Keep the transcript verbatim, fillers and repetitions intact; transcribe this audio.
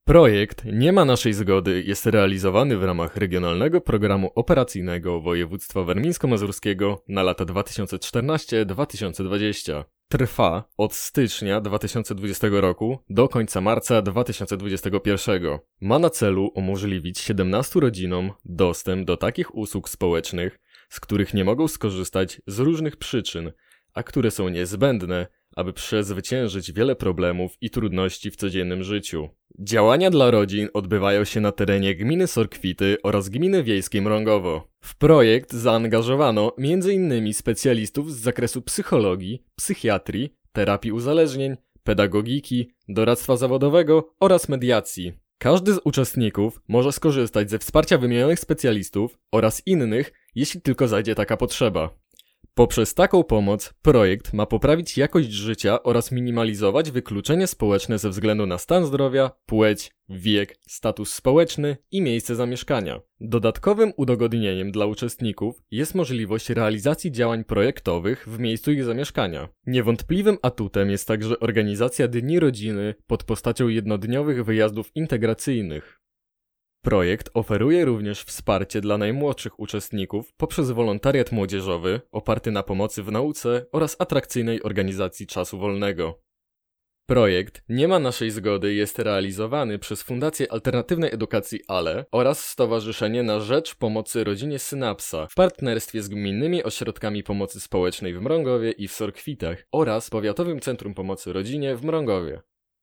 Projekt Nie ma naszej zgody jest realizowany w ramach Regionalnego Programu Operacyjnego Województwa Warmińsko-Mazurskiego na lata dwa tysiące czternasty do dwa tysiące dwudziestego. Trwa od stycznia dwa tysiące dwudziestego roku do końca marca dwa tysiące dwudziestego pierwszego. Ma na celu umożliwić siedemnastu rodzinom dostęp do takich usług społecznych, z których nie mogą skorzystać z różnych przyczyn, a które są niezbędne, aby przezwyciężyć wiele problemów i trudności w codziennym życiu. Działania dla rodzin odbywają się na terenie gminy Sorkwity oraz gminy wiejskiej Mrągowo. W projekt zaangażowano między innymi specjalistów z zakresu psychologii, psychiatrii, terapii uzależnień, pedagogiki, doradztwa zawodowego oraz mediacji. Każdy z uczestników może skorzystać ze wsparcia wymienionych specjalistów oraz innych, jeśli tylko zajdzie taka potrzeba. Poprzez taką pomoc projekt ma poprawić jakość życia oraz minimalizować wykluczenie społeczne ze względu na stan zdrowia, płeć, wiek, status społeczny i miejsce zamieszkania. Dodatkowym udogodnieniem dla uczestników jest możliwość realizacji działań projektowych w miejscu ich zamieszkania. Niewątpliwym atutem jest także organizacja Dni Rodziny pod postacią jednodniowych wyjazdów integracyjnych. Projekt oferuje również wsparcie dla najmłodszych uczestników poprzez wolontariat młodzieżowy oparty na pomocy w nauce oraz atrakcyjnej organizacji czasu wolnego. Projekt Nie ma naszej zgody jest realizowany przez Fundację Alternatywnej Edukacji A L E oraz Stowarzyszenie na Rzecz Pomocy Rodzinie Synapsa w partnerstwie z gminnymi ośrodkami pomocy społecznej w Mrągowie i w Sorkwitach oraz Powiatowym Centrum Pomocy Rodzinie w Mrągowie.